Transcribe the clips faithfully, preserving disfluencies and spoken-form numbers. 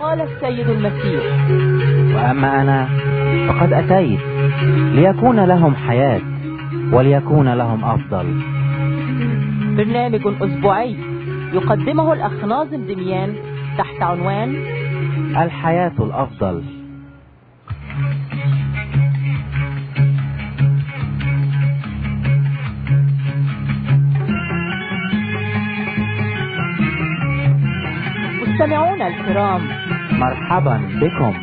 قال السيد المسيح: وأما أنا فقد أتيت ليكون لهم حياة وليكون لهم أفضل. برنامج أسبوعي يقدمه الأخ ناظم دميان تحت عنوان الحياة الأفضل. مستمعونا الكرام، مرحبا بكم.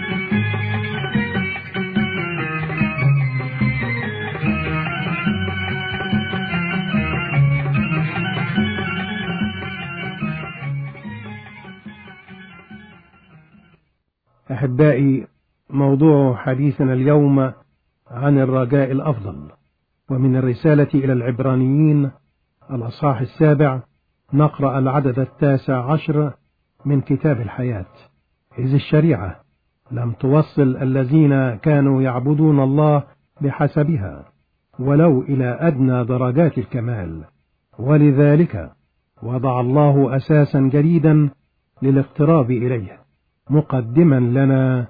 أحبائي، موضوع حديثنا اليوم عن الرجاء الأفضل، ومن الرسالة إلى العبرانيين الأصحاح السابع نقرأ العدد التاسع عشر من كتاب الحياة: إذ الشريعة لم توصل الذين كانوا يعبدون الله بحسبها ولو إلى أدنى درجات الكمال، ولذلك وضع الله أساسا جديدا للاقتراب إليه، مقدما لنا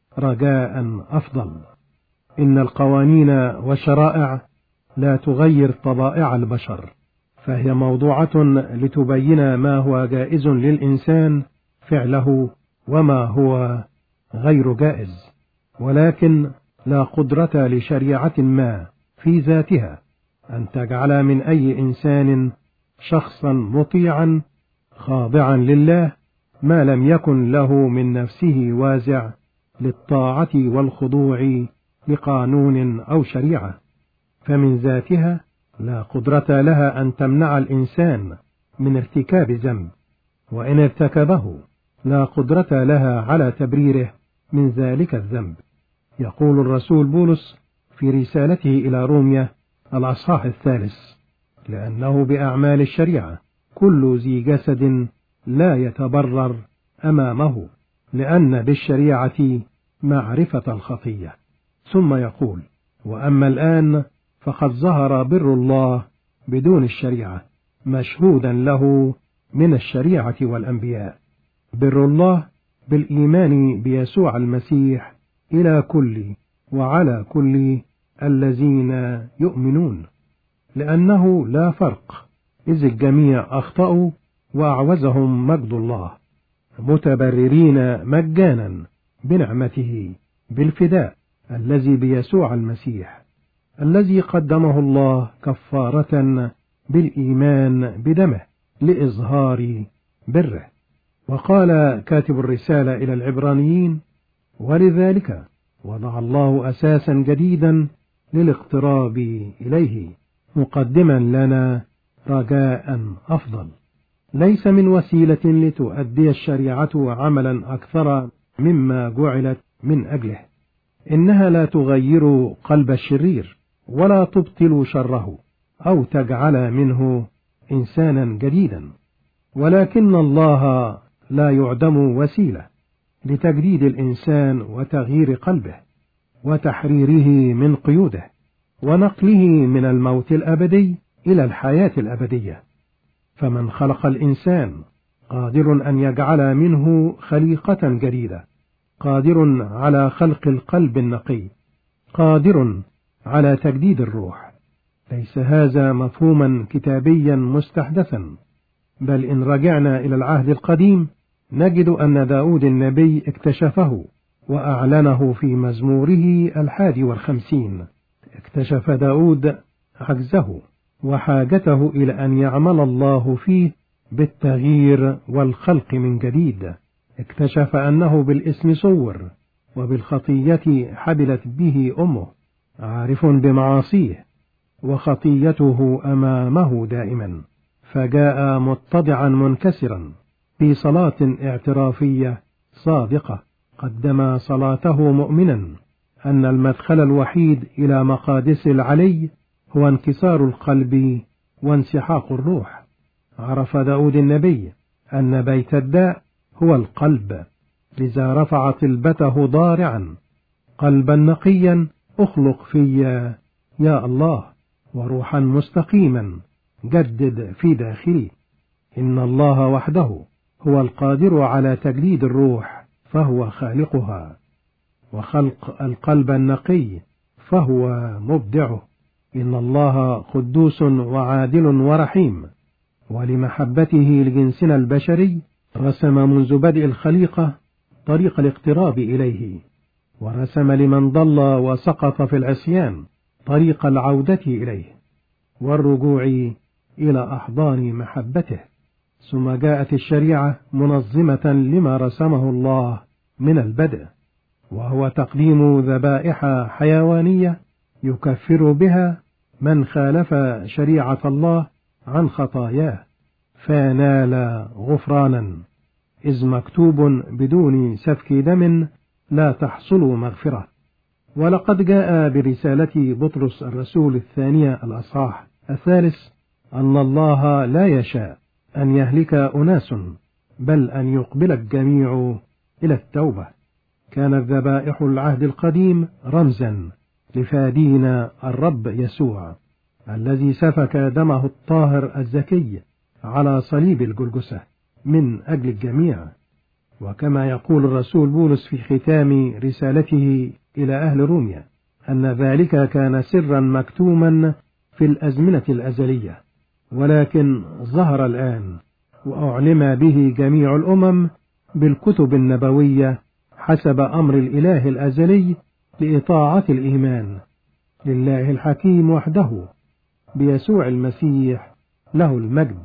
رجاء أفضل. إن القوانين والشرائع لا تغير طبائع البشر، فهي موضوعة لتبين ما هو جائز للإنسان فعله وما هو غير جائز، ولكن لا قدرة لشريعة ما في ذاتها أن تجعل من أي إنسان شخصا مطيعا خاضعا لله ما لم يكن له من نفسه وازع للطاعة والخضوع لقانون أو شريعة، فمن ذاتها لا قدرة لها أن تمنع الإنسان من ارتكاب ذنب، وإن ارتكبه لا قدرة لها على تبريره من ذلك الذنب. يقول الرسول بولس في رسالته إلى روميا الأصحاح الثالث: لأنه بأعمال الشريعة كل ذي جسد لا يتبرر أمامه، لأن بالشريعة معرفة الخطية. ثم يقول: وأما الآن فقد ظهر بر الله بدون الشريعة، مشهودا له من الشريعة والأنبياء، بر الله بالإيمان بيسوع المسيح إلى كل وعلى كل الذين يؤمنون، لأنه لا فرق، إذ الجميع أخطأوا وأعوزهم مجد الله، متبررين مجانا بنعمته بالفداء الذي بيسوع المسيح، الذي قدمه الله كفارة بالإيمان بدمه لإظهار بره. وقال كاتب الرسالة إلى العبرانيين: ولذلك وضع الله أساسا جديدا للاقتراب إليه، مقدما لنا رجاء أفضل، ليس من وسيلة لتؤدي الشريعة عملا أكثر مما جعلت من أجله. إنها لا تغير قلب الشرير ولا تبطل شره أو تجعل منه إنسانا جديدا، ولكن الله لا يعدم وسيلة لتجديد الإنسان وتغيير قلبه وتحريره من قيوده ونقله من الموت الأبدي إلى الحياة الأبدية. فمن خلق الإنسان قادر أن يجعل منه خليقة جديدة، قادر على خلق القلب النقي، قادر على تجديد الروح. ليس هذا مفهوما كتابيا مستحدثا، بل إن رجعنا إلى العهد القديم نجد أن داود النبي اكتشفه وأعلنه في مزموره الحادي والخمسين. اكتشف داود عجزه وحاجته إلى أن يعمل الله فيه بالتغيير والخلق من جديد. اكتشف أنه بالاسم صور وبالخطية حبلت به أمه، عارف بمعاصيه وخطيته أمامه دائما، فجاء متضعا منكسرا في صلاة اعترافية صادقة، قدم صلاته مؤمنا أن المدخل الوحيد إلى مقادس العلي هو انكسار القلب وانسحاق الروح. عرف داود النبي أن بيت الداء هو القلب، لذا رفع طلبته ضارعا: قلبا نقيا اخلق في يا الله، وروحا مستقيما جدد في داخلي. إن الله وحده هو القادر على تجديد الروح فهو خالقها، وخلق القلب النقي فهو مبدعه. إن الله قدوس وعادل ورحيم، ولمحبته لجنسنا البشري رسم منذ بدء الخليقة طريق الاقتراب إليه، ورسم لمن ضل وسقط في العصيان طريق العودة إليه والرجوع إلى أحضان محبته. ثم جاءت الشريعة منظمة لما رسمه الله من البدء، وهو تقديم ذبائح حيوانية يكفر بها من خالف شريعة الله عن خطاياه فنال غفرانا، إذ مكتوب بدون سفك دم لا تحصل مغفرة. ولقد جاء برسالة بطرس الرسول الثانية الأصحاح الثالث أن الله لا يشاء أن يهلك أناس، بل أن يقبل الجميع إلى التوبة. كانت ذبائح العهد القديم رمزا لفادينا الرب يسوع الذي سفك دمه الطاهر الزكي على صليب الجلجثة من أجل الجميع. وكما يقول الرسول بولس في ختام رسالته إلى أهل روميا أن ذلك كان سرا مكتوما في الأزمنة الأزلية، ولكن ظهر الآن وأعلم به جميع الأمم بالكتب النبوية حسب أمر الإله الأزلي لإطاعة الإيمان لله الحكيم وحده بيسوع المسيح له المجد.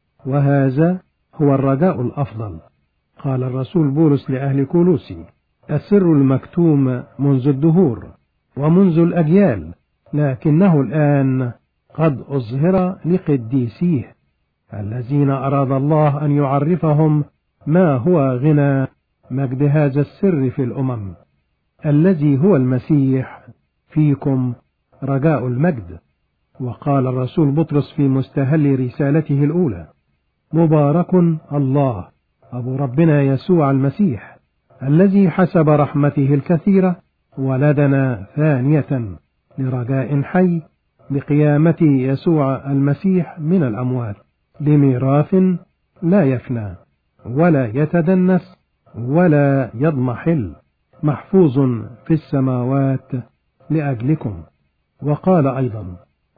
وهذا هو الرجاء الأفضل. قال الرسول بولس لأهل كولوسي: السر المكتوم منذ الدهور ومنذ الأجيال، لكنه الآن قد أظهر لقديسيه الذين أراد الله أن يعرفهم ما هو غنى مجد هذا السر في الأمم الذي هو المسيح فيكم رجاء المجد. وقال الرسول بطرس في مستهل رسالته الأولى: مبارك الله أبو ربنا يسوع المسيح الذي حسب رحمته الكثيرة ولدنا ثانية لرجاء حي بقيامة يسوع المسيح من الأموات لميراث لا يفنى ولا يتدنس ولا يضمحل محفوظ في السماوات لأجلكم. وقال أيضا: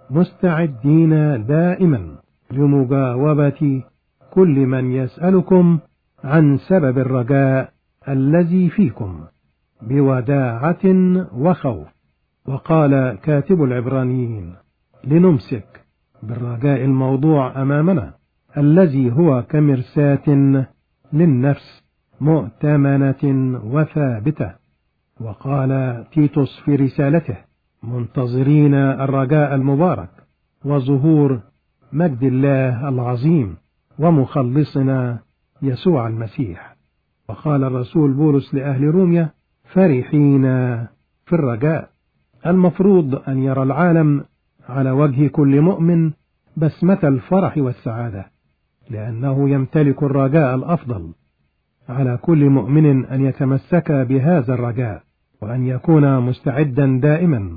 مستعدين دائما لمجاوبة كل من يسألكم عن سبب الرجاء الذي فيكم بوداعة وخوف. وقال كاتب العبرانيين: لنمسك بالرجاء الموضوع أمامنا الذي هو كمرساة للنفس مؤتمنة وثابتة. وقال تيتوس في رسالته: منتظرين الرجاء المبارك وظهور مجد الله العظيم ومخلصنا يسوع المسيح. وقال الرسول بولس لأهل روميا: فرحين في الرجاء. المفروض أن يرى العالم على وجه كل مؤمن بسمة الفرح والسعادة، لأنه يمتلك الرجاء الأفضل. على كل مؤمن أن يتمسك بهذا الرجاء وأن يكون مستعدا دائما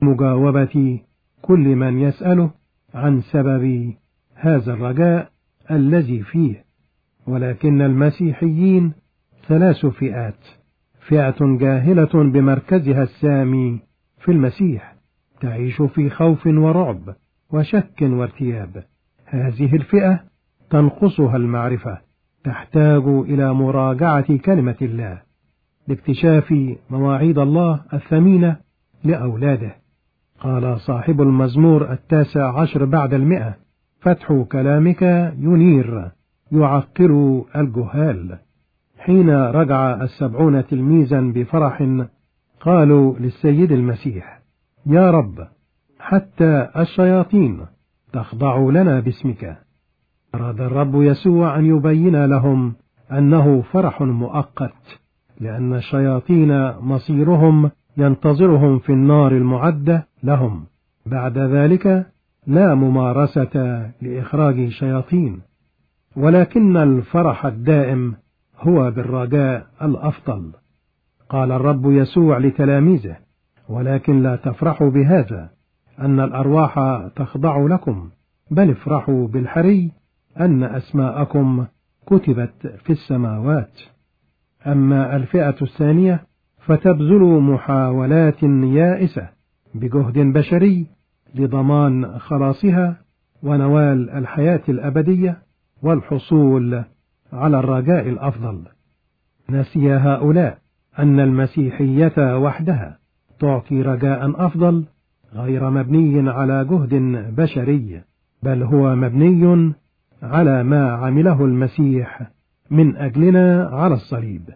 مجاوبة كل من يسأله عن سبب هذا الرجاء الذي فيه. ولكن المسيحيين ثلاث فئات: فئة جاهلة بمركزها السامي في المسيح تعيش في خوف ورعب وشك وارتياب. هذه الفئة تنقصها المعرفة، تحتاج إلى مراجعة كلمة الله لاكتشاف مواعيد الله الثمينة لأولاده. قال صاحب المزمور التاسع عشر بعد المئة: فتح كلامك ينير يعقل الجهال. حين رجع السبعون تلميذا بفرح قالوا للسيد المسيح: يا رب، حتى الشياطين تخضع لنا باسمك. أراد الرب يسوع أن يبين لهم أنه فرح مؤقت، لأن الشياطين مصيرهم ينتظرهم في النار المعدة لهم بعد ذلك، لا ممارسة لإخراج شياطين. ولكن الفرح الدائم هو بالرجاء الأفضل. قال الرب يسوع لتلاميذه: ولكن لا تفرحوا بهذا أن الأرواح تخضع لكم، بل افرحوا بالحري أن أسماءكم كتبت في السماوات. أما الفئة الثانية فتبذل محاولات يائسة بجهد بشري لضمان خلاصها ونوال الحياة الأبدية والحصول على الرجاء الأفضل. نسي هؤلاء أن المسيحية وحدها تعطي رجاء أفضل غير مبني على جهد بشري، بل هو مبني على ما عمله المسيح من أجلنا على الصليب.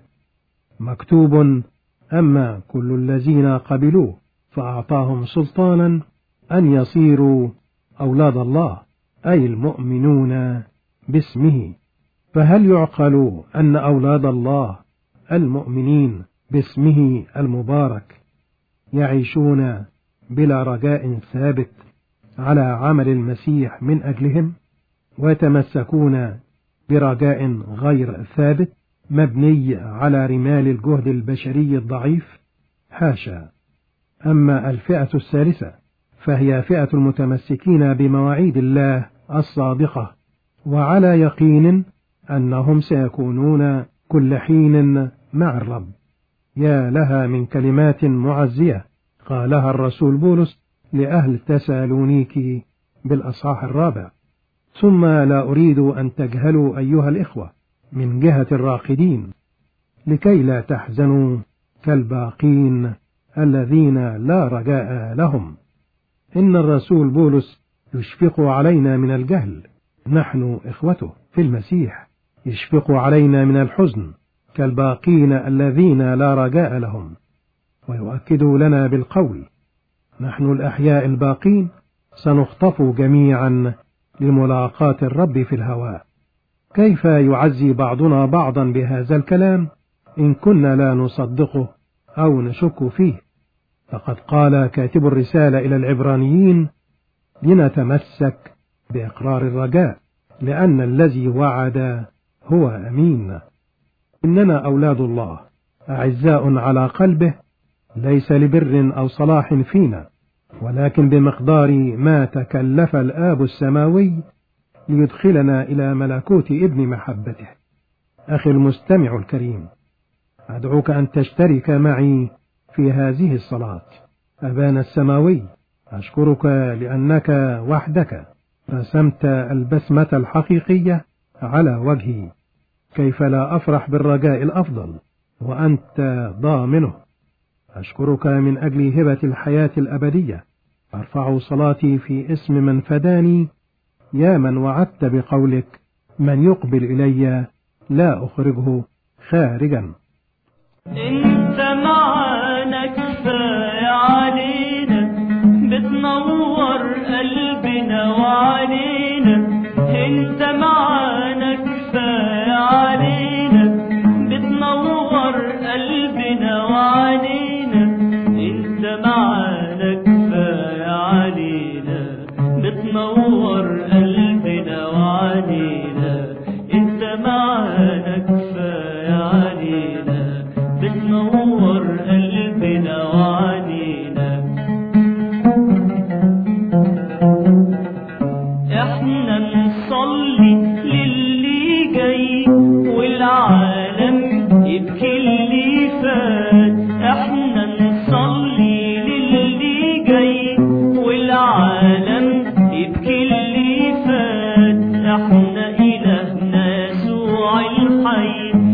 مكتوب: أما كل الذين قبلوه فأعطاهم سلطانا أن يصيروا أولاد الله، أي المؤمنون باسمه. فهل يعقل أن أولاد الله المؤمنين باسمه المبارك يعيشون بلا رجاء ثابت على عمل المسيح من أجلهم، ويتمسكون برجاء غير ثابت مبني على رمال الجهد البشري الضعيف؟ حاشا. أما الفئة الثالثة فهي فئة المتمسكين بمواعيد الله الصادقة وعلى يقين أنهم سيكونون كل حين مع الرب. يا لها من كلمات معزية قالها الرسول بولس لأهل تسالونيكي بالأصحاح الرابع. ثم لا أريد أن تجهلوا أيها الإخوة من جهة الراقدين، لكي لا تحزنوا كالباقين الذين لا رجاء لهم. إن الرسول بولس يشفق علينا من الجهل، نحن إخوته في المسيح، يشفق علينا من الحزن كالباقين الذين لا رجاء لهم، ويؤكد لنا بالقول: نحن الأحياء الباقين سنخطف جميعا لملاقاة الرب في الهواء. كيف يعزي بعضنا بعضا بهذا الكلام إن كنا لا نصدقه أو نشك فيه؟ فقد قال كاتب الرسالة إلى العبرانيين: لنتمسك بإقرار الرجاء، لأن الذي وعد هو أمين. إننا أولاد الله أعزاء على قلبه، ليس لبر أو صلاح فينا، ولكن بمقدار ما تكلف الآب السماوي ليدخلنا إلى ملكوت ابن محبته. أخي المستمع الكريم، أدعوك أن تشترك معي في هذه الصلاة. أبانا السماوي، أشكرك لأنك وحدك رسمت البسمة الحقيقية على وجهي. كيف لا أفرح بالرجاء الأفضل وأنت ضامنه؟ أشكرك من أجل هبة الحياة الأبدية. أرفع صلاتي في اسم من فداني، يا من وعدت بقولك: من يقبل إلي لا أخرجه خارجا. انت معانا كفاية علينا، بتنور قلبنا وعلينا. انت معانا كفاية علينا، بتنور قلبنا وعلينا. انت معانا كفاية علينا، بتنور قلبنا وعلينا. انت معانا كفاية علينا، بتنور قلبنا وعلينا. احنا نصلي للي جاي والعالم يبكي اللي فات. احنا نصلي للي جاي والعالم يبكي اللي فات. احنا إلهنا يسوع الحي